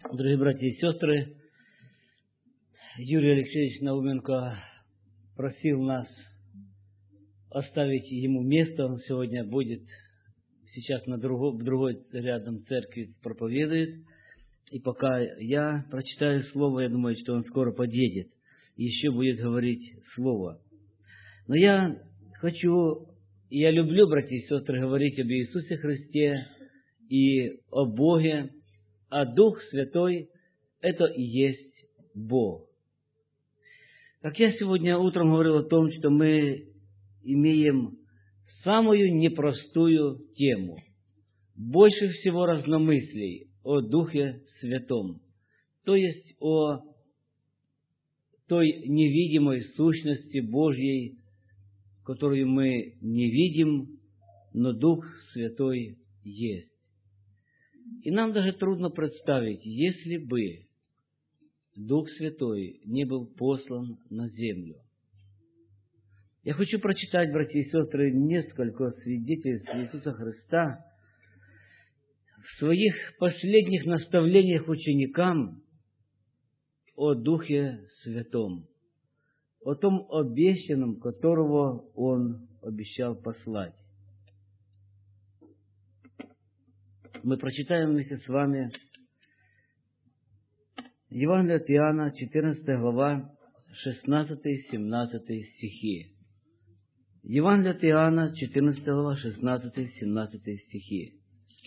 Дорогие братья и сестры, Юрий Алексеевич Науменко просил нас оставить ему место. Он сегодня будет сейчас в другой рядом церкви проповедует. И пока я прочитаю слово, я думаю, что он скоро подъедет и еще будет говорить слово. Но я хочу, и я люблю, братья и сестры, говорить об Иисусе Христе и о Боге, а Дух Святой – это и есть Бог. Как я сегодня утром говорил о том, что мы имеем самую непростую тему. Больше всего разномыслий о Духе Святом, то есть о той невидимой сущности Божьей, которую мы не видим, но Дух Святой есть. И нам даже трудно представить, если бы Дух Святой не был послан на землю. Я хочу прочитать, братья и сестры, несколько свидетельств Иисуса Христа в своих последних наставлениях ученикам о Духе Святом, о том обещанном, которого Он обещал послать. Мы прочитаем вместе с вами Евангелие от Иоанна, 14 глава, 16-17 стихи. Евангелие от Иоанна, 14 глава, 16-17 стихи.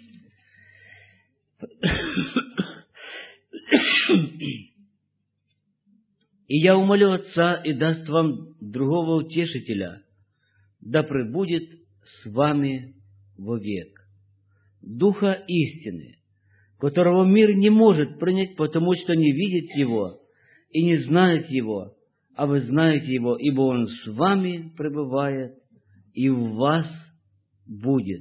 «И я умолю Отца, и даст вам другого утешителя, да пребудет с вами вовек, Духа истины, которого мир не может принять, потому что не видит Его и не знает Его, а вы знаете Его, ибо Он с вами пребывает и в вас будет».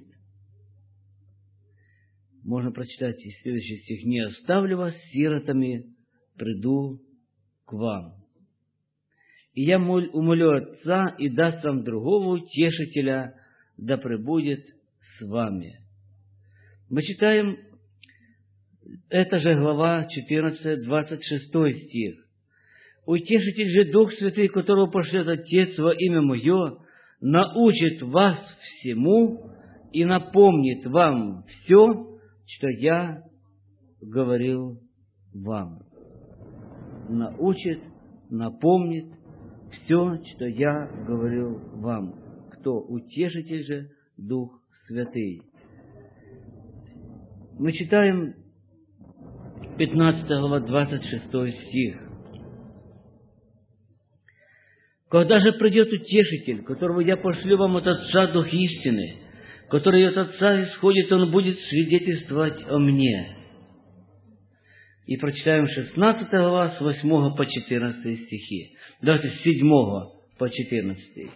Можно прочитать и следующий стих. «Не оставлю вас сиротами, приду к вам. И я умолю Отца, и даст вам другого утешителя, да пребудет с вами». Мы читаем, это же глава 14, 26 стих. «Утешитель же Дух Святый, которого пошлет Отец во имя Мое, научит вас всему и напомнит вам все, что я говорил вам». Научит, напомнит все, что я говорил вам. Кто? Утешитель же Дух Святый. Мы читаем 15 глава, 26 стих. «Когда же придет Утешитель, которого я пошлю вам от Отца, Дух истины, который от Отца исходит, Он будет свидетельствовать о Мне». И прочитаем 16 глава с 8 по 14 стихи. Давайте с 7 по 14.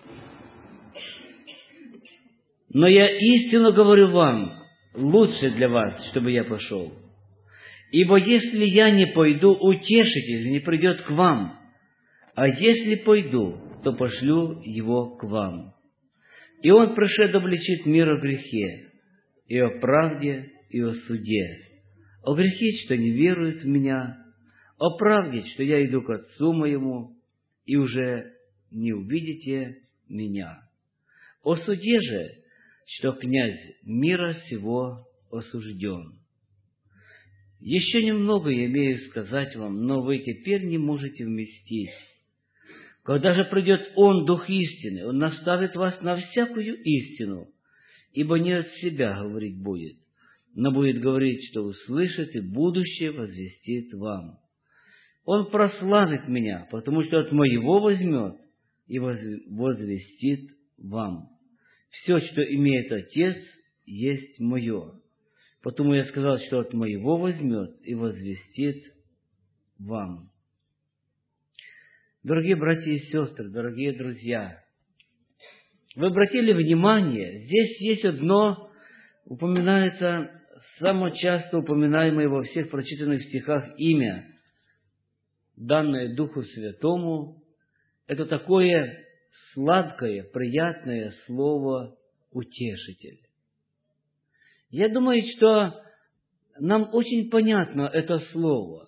«Но я истинно говорю вам, лучше для вас, чтобы я пошел. Ибо если я не пойду, Утешитель не придет к вам, а если пойду, то пошлю его к вам. И он пришед обличит мир о грехе, и о правде, и о суде. О грехе, что не веруют в Меня, о правде, что я иду к Отцу Моему, и уже не увидите Меня. О суде же, что князь мира сего осужден. Еще немного я имею сказать вам, но вы теперь не можете вместить. Когда же придет Он, Дух истины, Он наставит вас на всякую истину, ибо не от себя говорить будет, но будет говорить, что услышит, и будущее возвестит вам. Он прославит Меня, потому что от Моего возьмет и возвестит вам. Все, что имеет Отец, есть Мое. Потому я сказал, что от Моего возьмет и возвестит вам». Дорогие братья и сестры, дорогие друзья, вы обратили внимание, здесь есть одно, упоминается, самое часто упоминаемое во всех прочитанных стихах имя, данное Духу Святому. Это такое сладкое, приятное слово «утешитель». Я думаю, что нам очень понятно это слово.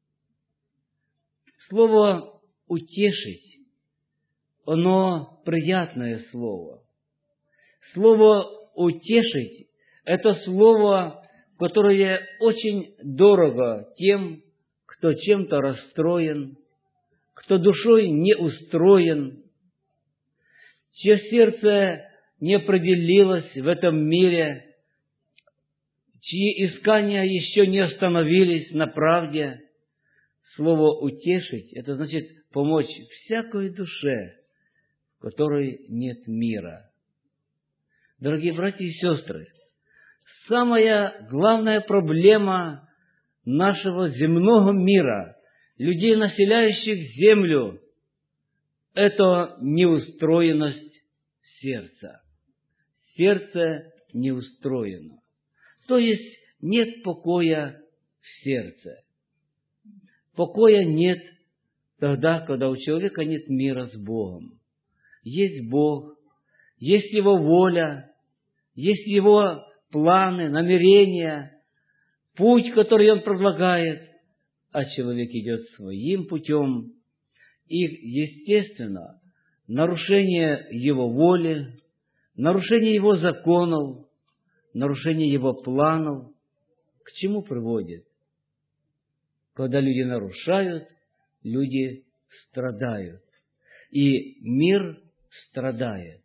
Слово «утешить», оно приятное слово. Слово «утешить» – это слово, которое очень дорого тем, кто чем-то расстроен, кто душой не устроен, чье сердце не определилось в этом мире, чьи искания еще не остановились на правде. Слово «утешить» – это значит помочь всякой душе, в которой нет мира. Дорогие братья и сестры, самая главная проблема нашего земного мира, людей, населяющих землю, это неустроенность сердца. Сердце неустроено. То есть нет покоя в сердце. Покоя нет тогда, когда у человека нет мира с Богом. Есть Бог, есть Его воля, есть Его планы, намерения, путь, который Он предлагает, а человек идет своим путем. И, естественно, нарушение Его воли, нарушение Его законов, нарушение Его планов к чему приводит? Когда люди нарушают, люди страдают. И мир страдает.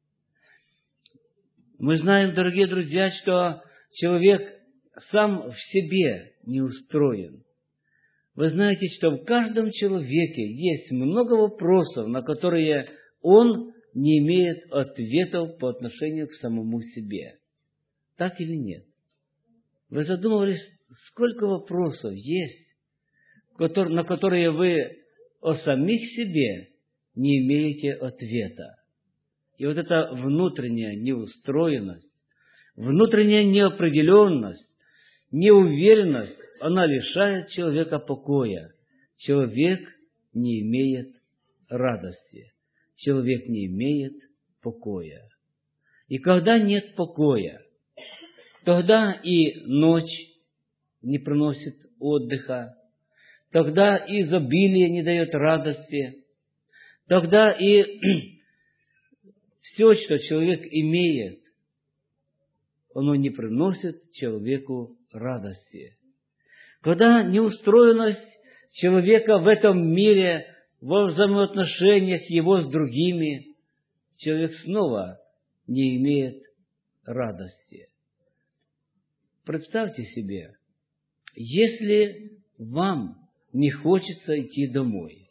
Мы знаем, дорогие друзья, что человек сам в себе не устроен. Вы знаете, что в каждом человеке есть много вопросов, на которые он не имеет ответов по отношению к самому себе. Так или нет? Вы задумывались, сколько вопросов есть, на которые вы о самих себе не имеете ответа. И вот эта внутренняя неустроенность, внутренняя неопределенность, неуверенность, она лишает человека покоя. Человек не имеет радости. Человек не имеет покоя. И когда нет покоя, тогда и ночь не приносит отдыха, тогда и изобилие не дает радости, тогда и все, что человек имеет, оно не приносит человеку радости. Когда неустроенность человека в этом мире, во взаимоотношениях его с другими, человек снова не имеет радости. Представьте себе, если вам не хочется идти домой,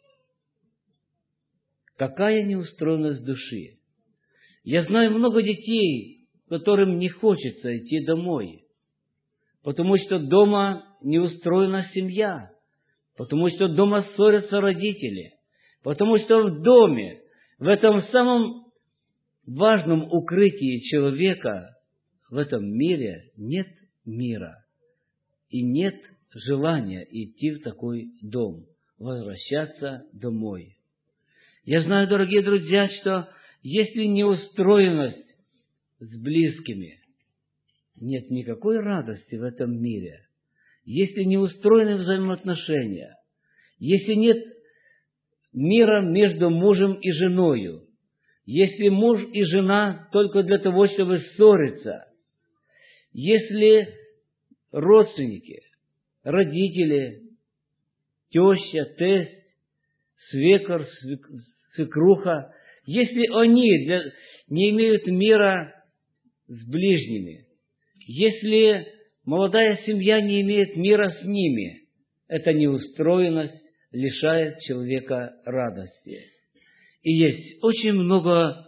какая неустроенность души? Я знаю много детей, которым не хочется идти домой, потому что дома не устроена семья, потому что дома ссорятся родители, потому что в доме, в этом самом важном укрытии человека, в этом мире нет мира и нет желания идти в такой дом, возвращаться домой. Я знаю, дорогие друзья, что если неустроенность с близкими, нет никакой радости в этом мире. Если не устроены взаимоотношения, если нет мира между мужем и женою, если муж и жена только для того, чтобы ссориться, если родственники, родители, теща, тесть, свекор, свекруха, если они не имеют мира с ближними, если молодая семья не имеет мира с ними, эта неустроенность лишает человека радости. И есть очень много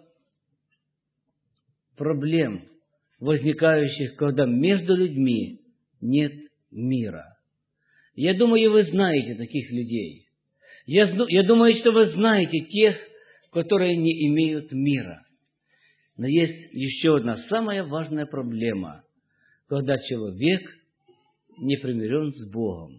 проблем, возникающих, когда между людьми нет мира. Я думаю, вы знаете таких людей. Я думаю, что вы знаете тех, которые не имеют мира. Но есть еще одна самая важная проблема, когда человек не примирен с Богом.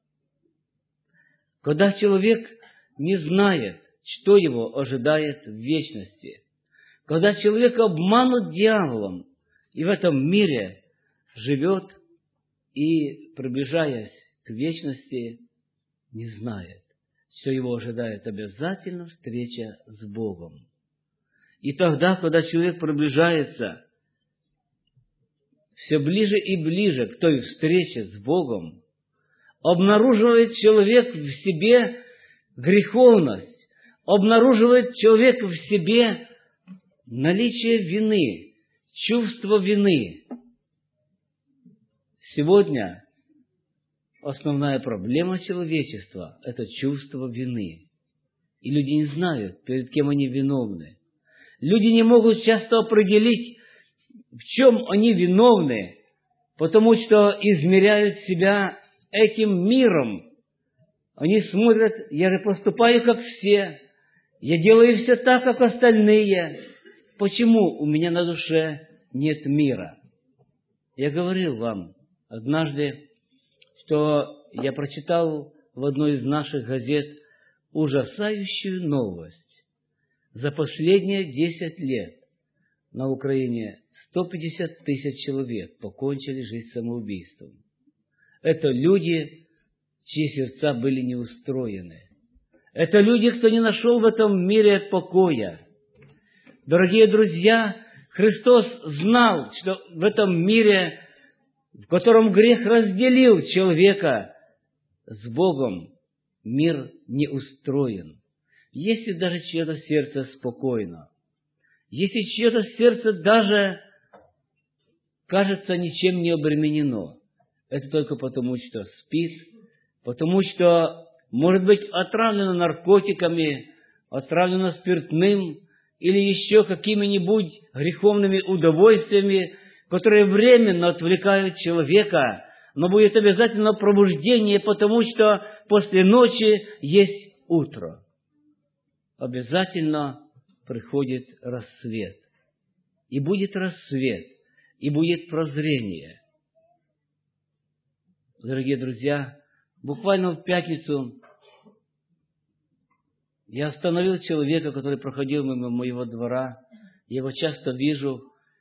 Когда человек не знает, что его ожидает в вечности. Когда человек обманут дьяволом и в этом мире живет и, приближаясь к вечности, не знает, что его ожидает обязательно встреча с Богом. И тогда, когда человек приближается все ближе и ближе к той встрече с Богом, обнаруживает человек в себе греховность, обнаруживает человек в себе наличие вины, чувство вины. Сегодня основная проблема человечества – это чувство вины. И люди не знают, перед кем они виновны. Люди не могут часто определить, в чем они виновны, потому что измеряют себя этим миром. Они смотрят: я же поступаю, как все, я делаю все так, как остальные. Почему у меня на душе нет мира? Я говорил вам однажды, что я прочитал в одной из наших газет ужасающую новость. За последние 10 лет на Украине 150 тысяч человек покончили жизнь самоубийством. Это люди, чьи сердца были не устроены. Это люди, кто не нашел в этом мире покоя. Дорогие друзья, Христос знал, что в этом мире, в котором грех разделил человека с Богом, мир не устроен. Если даже чье-то сердце спокойно, если чье-то сердце даже кажется ничем не обременено, это только потому, что спит, потому что, может быть, отравлено наркотиками, отравлено спиртным или еще какими-нибудь греховными удовольствиями, которые временно отвлекают человека, но будет обязательно пробуждение, потому что после ночи есть утро. Обязательно приходит рассвет. И будет рассвет, и будет прозрение. Дорогие друзья, буквально в пятницу я остановил человека, который проходил мимо моего двора. Я его часто вижу.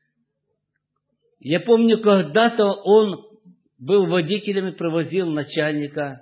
Я помню, когда-то он был водителем и провозил начальника,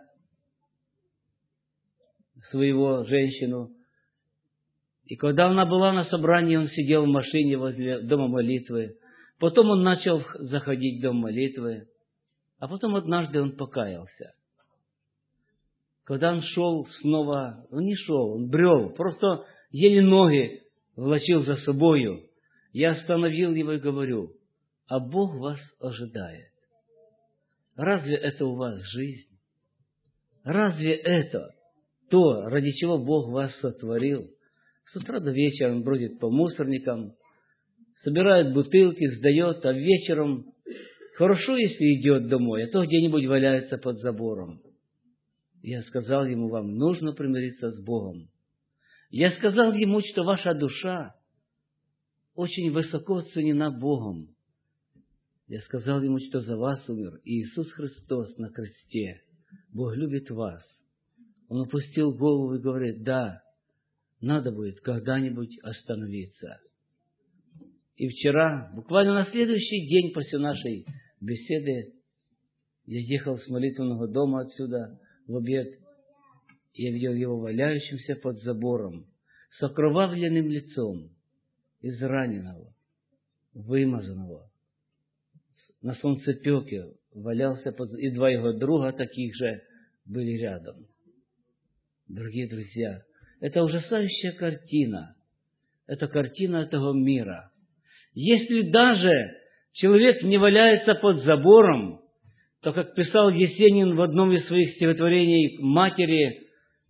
своего женщину. И когда она была на собрании, он сидел в машине возле дома молитвы. Потом он начал заходить в дом молитвы. А потом однажды он покаялся. Когда он шел снова, он не шел, он брел, просто еле ноги влачил за собою. Я остановил его и говорю: а Бог вас ожидает. Разве это у вас жизнь? Разве это то, ради чего Бог вас сотворил? С утра до вечера он бродит по мусорникам, собирает бутылки, сдает, а вечером хорошо, если идет домой, а то где-нибудь валяется под забором. Я сказал ему: вам нужно примириться с Богом. Я сказал ему, что ваша душа очень высоко ценена Богом. Я сказал ему, что за вас умер Иисус Христос на кресте. Бог любит вас. Он опустил голову и говорит: да, надо будет когда-нибудь остановиться. И вчера, буквально на следующий день после нашей беседы, я ехал с молитвенного дома отсюда в обед, и я видел его валяющимся под забором, с окровавленным лицом, израненного, вымазанного. На солнцепеке валялся, и два его друга таких же были рядом. Дорогие друзья, это ужасающая картина. Это картина этого мира. Если даже человек не валяется под забором, то, как писал Есенин в одном из своих стихотворений матери: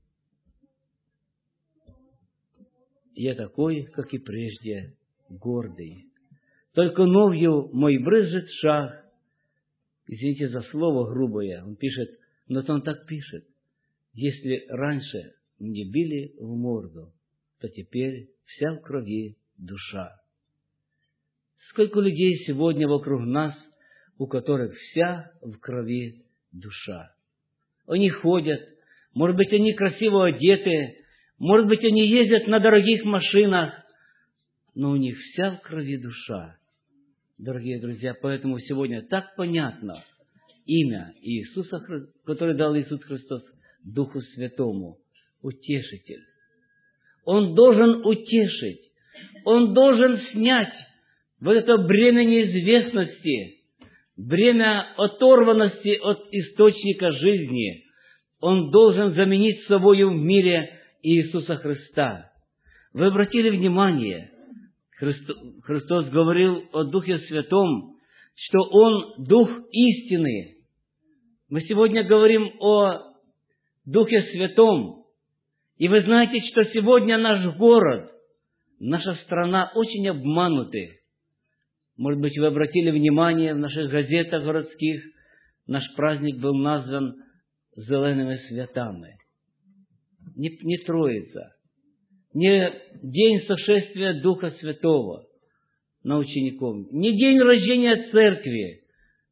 «Я такой, как и прежде, гордый. Только новью мой брызжет шаг». Извините за слово грубое, он пишет, но он так пишет: «Если раньше мне били в морду, то теперь вся в крови душа». Сколько людей сегодня вокруг нас, у которых вся в крови душа. Они ходят, может быть, они красиво одеты, может быть, они ездят на дорогих машинах, но у них вся в крови душа. Дорогие друзья, поэтому сегодня так понятно, имя Иисуса, которое дал Иисус Христос Духу Святому. Утешитель. Он должен утешить. Он должен снять вот это бремя неизвестности, бремя оторванности от источника жизни. Он должен заменить собою в мире Иисуса Христа. Вы обратили внимание, Христос говорил о Духе Святом, что Он Дух истины. Мы сегодня говорим о Духе Святом. И вы знаете, что сегодня наш город, наша страна очень обмануты. Может быть, вы обратили внимание, в наших газетах городских наш праздник был назван «Зелеными святами». Не Троица, не день сошествия Духа Святого на учеников, не день рождения Церкви,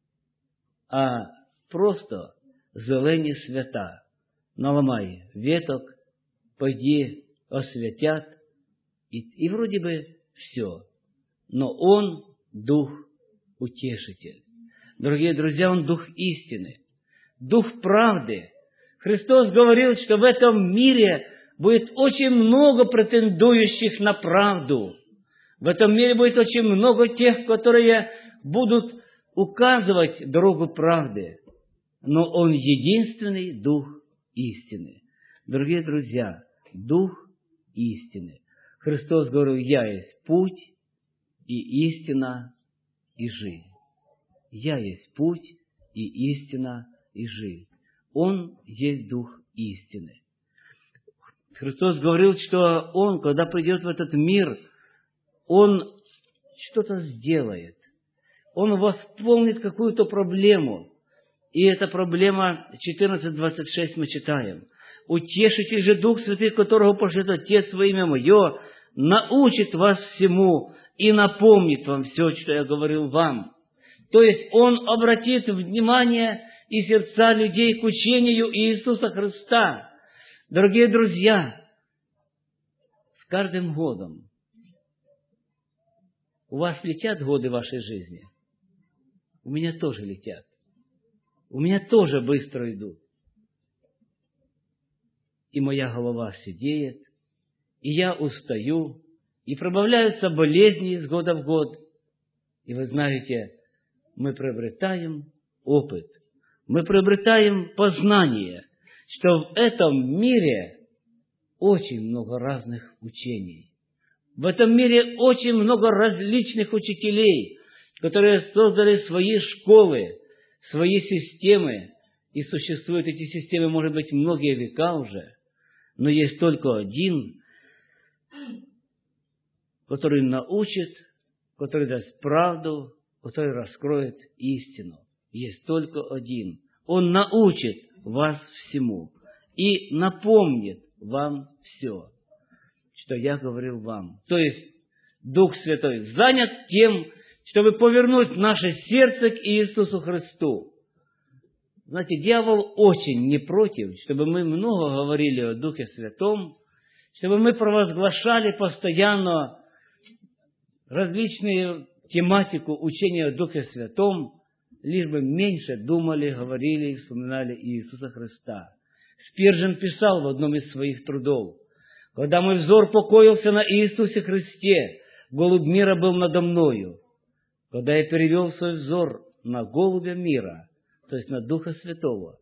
а просто зелені свята. Наломай веток, пойди освятят, и вроде бы все. Но Он Дух Утешитель. Дорогие друзья, Он Дух истины, Дух правды. Христос говорил, что в этом мире будет очень много претендующих на правду. В этом мире будет очень много тех, которые будут указывать дорогу правды. Но Он единственный Дух истины. Дорогие друзья, Дух истины. Христос говорил: «Я есть путь и истина и жизнь». Я есть путь и истина и жизнь. Он есть Дух истины. Христос говорил, что Он, когда придет в этот мир, Он что-то сделает. Он восполнит какую-то проблему. И эта проблема 14:26 мы читаем. «Утешитель же Дух Святый, которого пошлет Отец во имя Мое, научит вас всему и напомнит вам все, что я говорил вам». То есть Он обратит внимание и сердца людей к учению Иисуса Христа. Дорогие друзья, с каждым годом у вас летят годы вашей жизни. У меня тоже летят. У меня тоже быстро идут. И моя голова седеет, и я устаю, и прибавляются болезни из года в год. И вы знаете, мы приобретаем опыт, мы приобретаем познание, что в этом мире очень много разных учений. В этом мире очень много различных учителей, которые создали свои школы, свои системы. И существуют эти системы, может быть, многие века уже. Но есть только один, который научит, который даст правду, который раскроет истину. Есть только один. Он научит вас всему и напомнит вам все, что я говорил вам. То есть Дух Святой занят тем, чтобы повернуть наше сердце к Иисусу Христу. Знаете, дьявол очень не против, чтобы мы много говорили о Духе Святом, чтобы мы провозглашали постоянно различные тематику учения о Духе Святом, лишь бы меньше думали, говорили и вспоминали Иисуса Христа. Спиржен писал в одном из своих трудов: «Когда мой взор покоился на Иисусе Христе, голубь мира был надо мною. Когда я перевел свой взор на голубя мира, то есть на Духа Святого,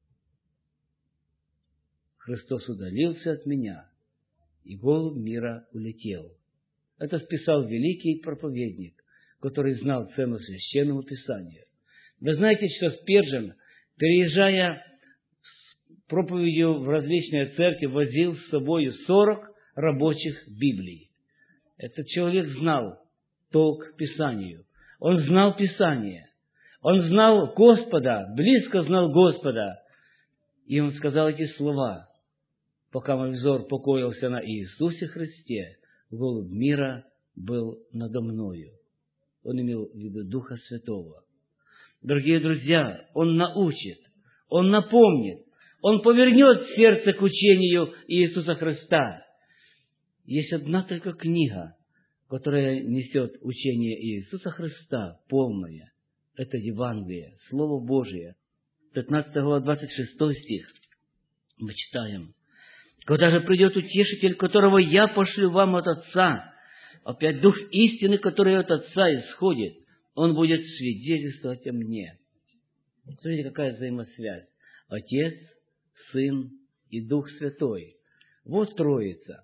Христос удалился от меня, и голубь мира улетел». Это списал великий проповедник, который знал цену Священному Писанию. Вы знаете, что Спиржен, переезжая с проповедью в различные церкви, возил с собой 40 рабочих Библий. Этот человек знал толк к Писанию. Он знал Писание. Он знал Господа, близко знал Господа. И он сказал эти слова: «Пока мой взор покоился на Иисусе Христе, голубь мира был надо мною». Он имел в виду Духа Святого. Дорогие друзья, Он научит, Он напомнит, Он повернет сердце к учению Иисуса Христа. Есть одна только книга, которая несет учение Иисуса Христа полное. Это Евангелие, Слово Божие. 15 глава, 26 стих. Мы читаем. «Когда же придет Утешитель, которого я пошлю вам от Отца, опять Дух истины, который от Отца исходит, Он будет свидетельствовать о мне». Смотрите, какая взаимосвязь. Отец, Сын и Дух Святой. Вот Троица.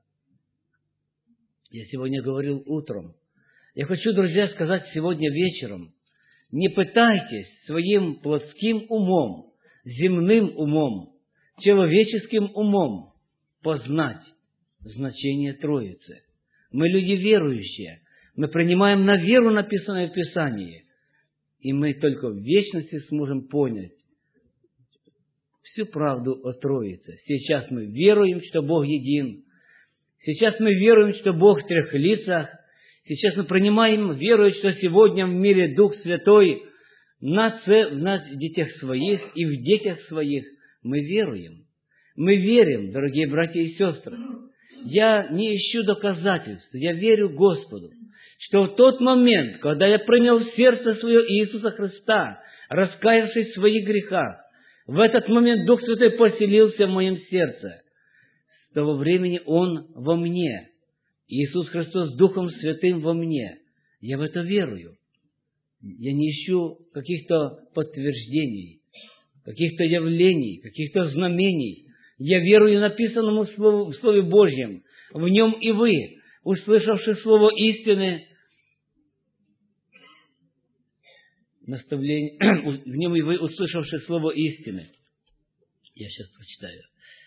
Я сегодня говорил утром. Я хочу, друзья, сказать сегодня вечером. Не пытайтесь своим плотским умом, земным умом, человеческим умом познать значение Троицы. Мы люди верующие. Мы принимаем на веру написанное в Писании. И мы только в вечности сможем понять всю правду о Троице. Сейчас мы веруем, что Бог един. Сейчас мы веруем, что Бог в трех лицах. Сейчас мы принимаем, веруя, что сегодня в мире Дух Святой в нас, детях своих и в детях своих. Мы веруем. Мы верим, дорогие братья и сестры. Я не ищу доказательств. Я верю Господу, что в тот момент, когда я принял в сердце свое Иисуса Христа, раскаявшись в своих грехах, в этот момент Дух Святой поселился в моем сердце. С того времени Он во мне. Иисус Христос Духом Святым во мне. Я в это верую. Я не ищу каких-то подтверждений, каких-то явлений, каких-то знамений. Я верую написанному в Слове Божьем. В нем и вы, услышавши Слово истины, наставление, в нем и вы, услышавши Слово истины. Я сейчас прочитаю.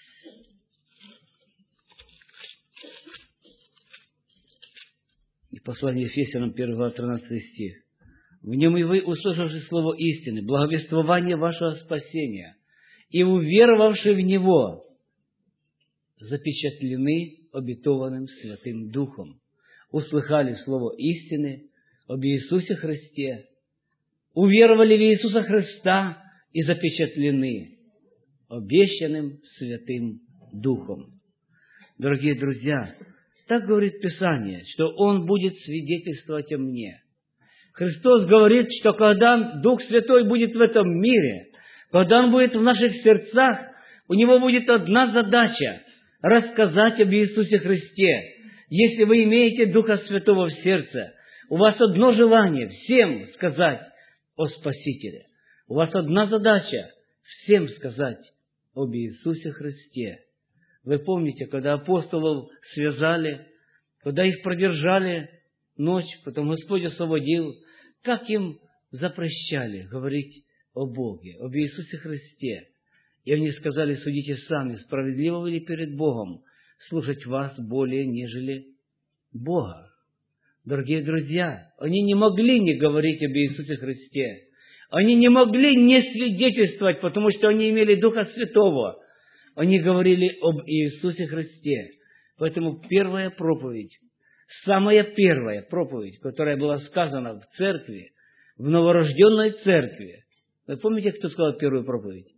И послание Ефесянам 1 глава 13 стих. В нем и вы, услышавши Слово истины, благовествование вашего спасения, и уверовавши в Него, запечатлены обетованным Святым Духом. Услыхали Слово истины об Иисусе Христе, уверовали в Иисуса Христа и запечатлены обещанным Святым Духом. Дорогие друзья, так говорит Писание, что Он будет свидетельствовать о мне. Христос говорит, что когда Дух Святой будет в этом мире, когда Он будет в наших сердцах, у Него будет одна задача – рассказать об Иисусе Христе. Если вы имеете Духа Святого в сердце, у вас одно желание – всем сказать о Спасителе. У вас одна задача – всем сказать об Иисусе Христе. Вы помните, когда апостолов связали, когда их продержали ночь, потом Господь освободил, как им запрещали говорить о Боге, об Иисусе Христе. И они сказали: судите сами, справедливо ли перед Богом слушать вас более, нежели Бога. Дорогие друзья, они не могли не говорить об Иисусе Христе. Они не могли не свидетельствовать, потому что они имели Духа Святого. Они говорили об Иисусе Христе. Поэтому первая проповедь, самая первая проповедь, которая была сказана в церкви, в новорожденной церкви. Вы помните, кто сказал первую проповедь?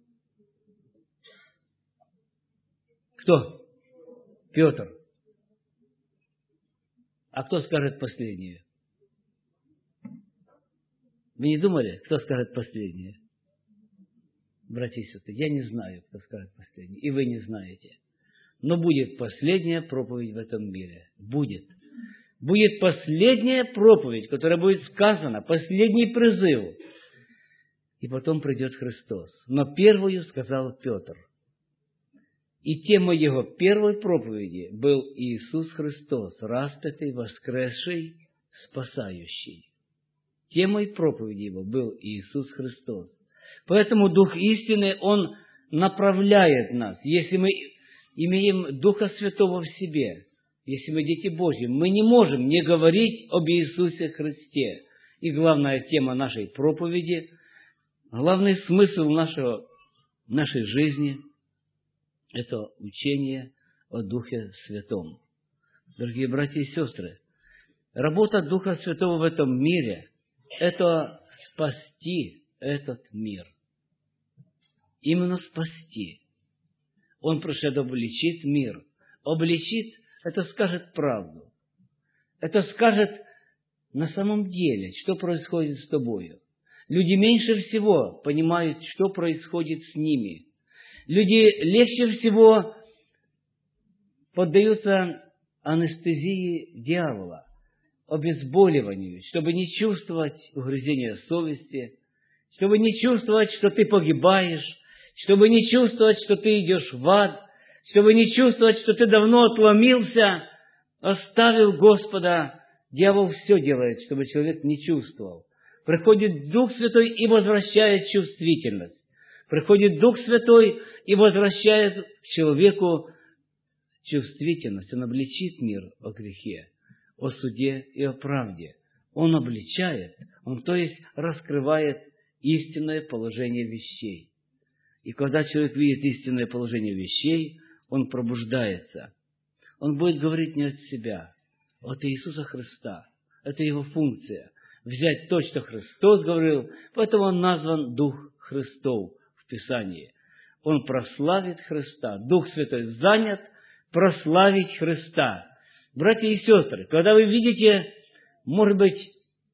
Кто? Петр. А кто скажет последнюю? Вы не думали, кто скажет последнюю? Братья и сестры, я не знаю, кто скажет последнюю, и вы не знаете. Но будет последняя проповедь в этом мире. Будет. Будет последняя проповедь, которая будет сказана, последний призыв. И потом придет Христос. Но первую сказал Петр. И темой его первой проповеди был Иисус Христос, распятый, воскресший, спасающий. Темой проповеди его был Иисус Христос. Поэтому Дух истины, Он направляет нас. Если мы имеем Духа Святого в себе, если мы дети Божьи, мы не можем не говорить об Иисусе Христе. И главная тема нашей проповеди, главный смысл нашей жизни – это учение о Духе Святом. Дорогие братья и сестры, работа Духа Святого в этом мире – это спасти этот мир. Именно спасти. Он пришел обличить мир. Обличит – это скажет правду. Это скажет на самом деле, что происходит с тобою. Люди меньше всего понимают, что происходит с ними. Люди легче всего поддаются анестезии дьявола, обезболиванию, чтобы не чувствовать угрызения совести, чтобы не чувствовать, что ты погибаешь, чтобы не чувствовать, что ты идешь в ад, чтобы не чувствовать, что ты давно отломился, оставил Господа. Дьявол все делает, чтобы человек не чувствовал. Приходит Дух Святой и возвращает чувствительность. Приходит Дух Святой и возвращает к человеку чувствительность. Он обличит мир о грехе, о суде и о правде. Он обличает, он, то есть, раскрывает истинное положение вещей. И когда человек видит истинное положение вещей, он пробуждается. Он будет говорить не от себя, а от Иисуса Христа. Это его функция. Взять то, что Христос говорил, поэтому он назван Дух Христов в Писании. Он прославит Христа. Дух Святой занят прославить Христа. Братья и сестры, когда вы видите, может быть,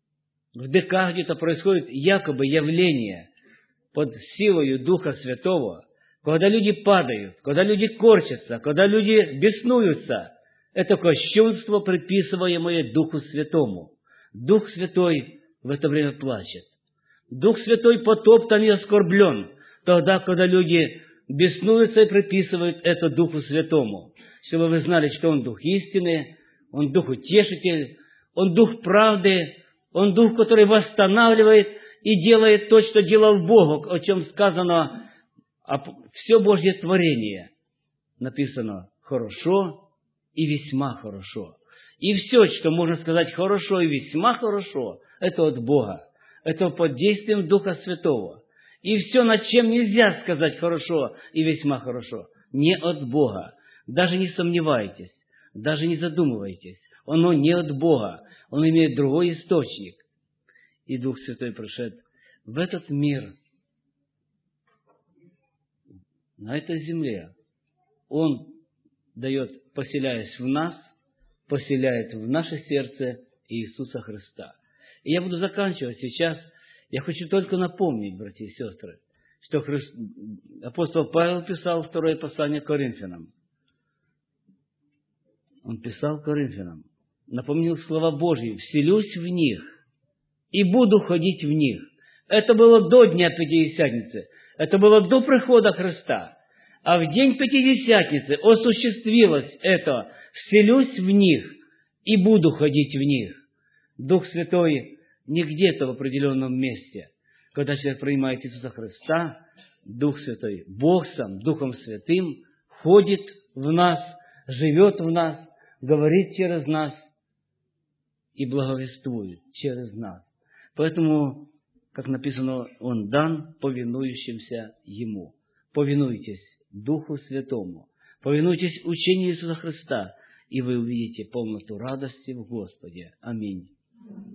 в ДК где-то происходит якобы явление под силою Духа Святого, когда люди падают, когда люди корчатся, когда люди беснуются, это кощунство, приписываемое Духу Святому. Дух Святой в это время плачет. Дух Святой потоптан и оскорблен, тогда, когда люди беснуются и приписывают это Духу Святому. Чтобы вы знали, что Он Дух истины, Он Дух Утешитель, Он Дух правды, Он Дух, который восстанавливает и делает то, что делал Бог, о чем сказано, все Божье творение. Написано «хорошо и весьма хорошо». И все, что можно сказать «хорошо» и «весьма хорошо», это от Бога. Это под действием Духа Святого. И все, над чем нельзя сказать «хорошо» и «весьма хорошо», не от Бога. Даже не сомневайтесь, даже не задумывайтесь. Оно не от Бога. Он имеет другой источник. И Дух Святой пришед в этот мир, на этой земле. Он дает, поселяясь в нас, поселяет в наше сердце Иисуса Христа. И я буду заканчивать сейчас. Я хочу только напомнить, братья и сестры, что апостол Павел писал второе послание к Коринфянам. Он писал Коринфянам, напомнил слова Божьи: «Вселюсь в них и буду ходить в них». Это было до Дня Пятидесятницы, это было до прихода Христа. А в день Пятидесятницы осуществилось это: «Вселюсь в них и буду ходить в них». Дух Святой не где-то в определенном месте. Когда человек принимает Иисуса Христа, Дух Святой, Бог сам, Духом Святым, ходит в нас, живет в нас, говорит через нас и благовествует через нас. Поэтому, как написано, Он дан повинующимся Ему. Повинуйтесь Духу Святому, повинуйтесь учению Иисуса Христа, и вы увидите полноту радости в Господе. Аминь.